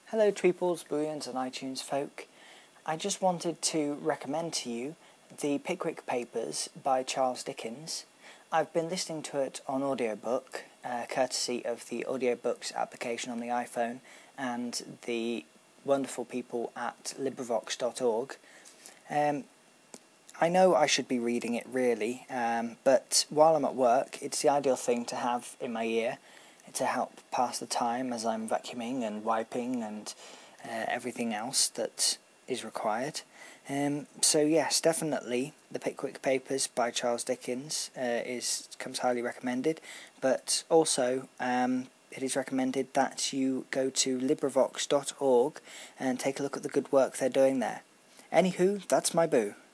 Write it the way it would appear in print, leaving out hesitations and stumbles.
Hello Tweeples, Booyans and iTunes folk. I just wanted to recommend to you the Pickwick Papers by Charles Dickens. I've been listening to it on audiobook, courtesy of the audiobooks application on the iPhone and the wonderful people at LibriVox.org. I know I should be reading it really, but while I'm at work, it's the ideal thing to have in my ear to help pass the time as I'm vacuuming and wiping and everything else that is required. So yes, definitely the Pickwick Papers by Charles Dickens comes highly recommended, but also it is recommended that you go to LibriVox.org and take a look at the good work they're doing there. Anywho, that's my boo.